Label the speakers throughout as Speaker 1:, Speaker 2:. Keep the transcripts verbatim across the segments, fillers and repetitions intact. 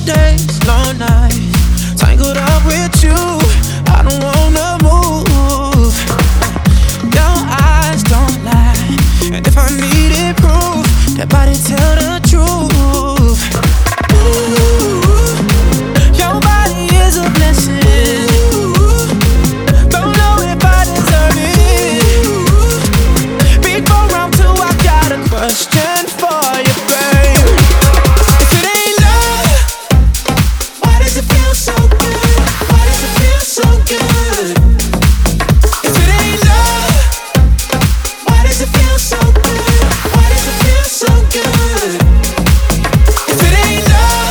Speaker 1: days, long nights, tangled up with you. I don't wanna move. Your eyes don't lie, and if I needed proof, that body tell the truth. Ooh, your body is a blessing. Don't know if I deserve it. Before round two, I got a question for you, babe. If it ain't love, why does it feel so good? Why does it feel so good? If it ain't love, why does it feel so good? Why does it feel so good? If it ain't love,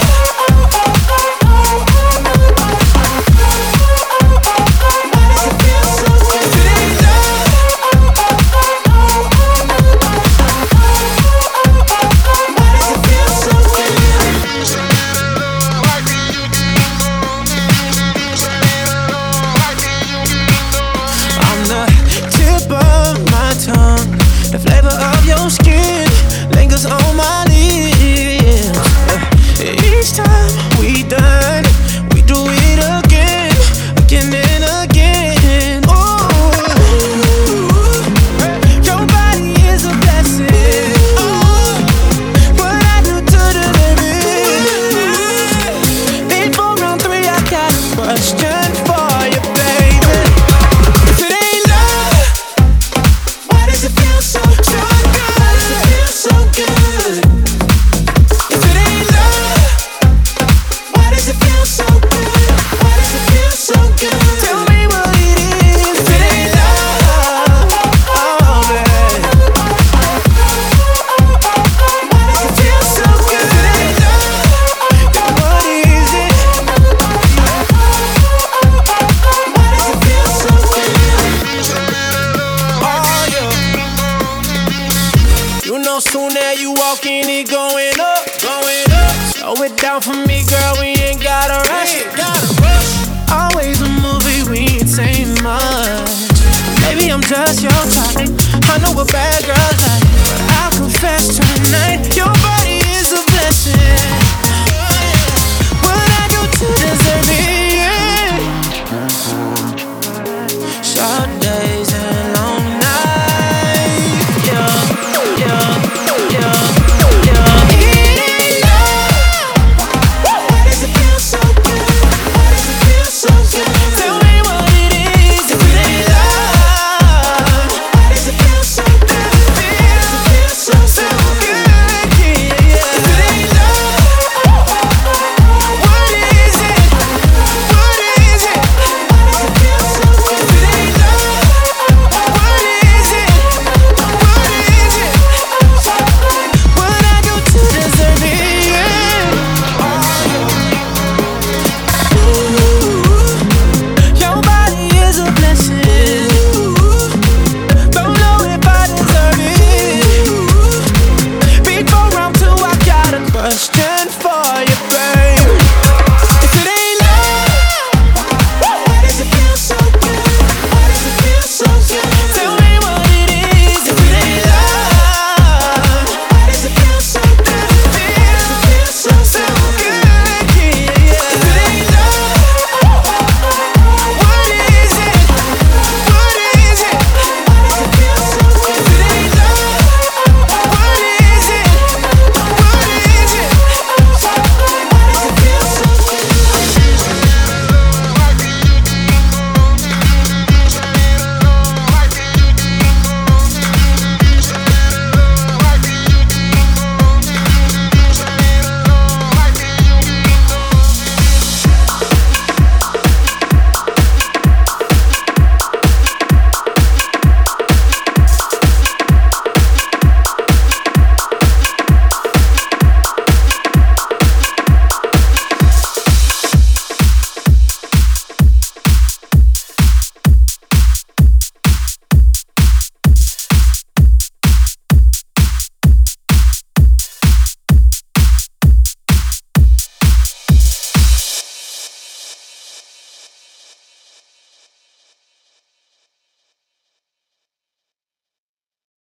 Speaker 1: why does it feel so good? If it ain't love, why does it feel so good? I'm the tip of my tongue, the flavor of your skin lingers on my lips. Each time we done, we do it again, again and again. Ooh, your body is a blessing. Oh, what I do to deserve it. Before round three, I got a question for you, baby. If it ain't love, why does it feel so, so good? Why does it feel so good? If it ain't love, why does it feel so good? Why does it feel so good? Tell me what it is. If it ain't love, oh babe, why does it feel so good? If it ain't love, then what is it? Why does it feel so good? Oh yeah. You know soon as you walk in, it going up, going up. Slow it down for me, girl, we ain't gotta rush it. Always a movie, we ain't saying much. Maybe I'm just your type, I know what bad girls like, but I'll confess tonight, your body is a blessing. What I do to deserve it? Short days and long nights. Yeah, yeah, yeah, yeah. It ain't love. Why does it feel so good? Why does it feel so good? Tell me what it is. If it ain't love, why does it feel so good? Why does it feel so, so good? Yeah, yeah. If it ain't love, what is it? What is it? Why does it feel so good? If it ain't love, what is it? What is it? What I do to deserve it? Ooh, your body is a blessing. Don't know if I deserve it. Before round two, I got a question for you, babe.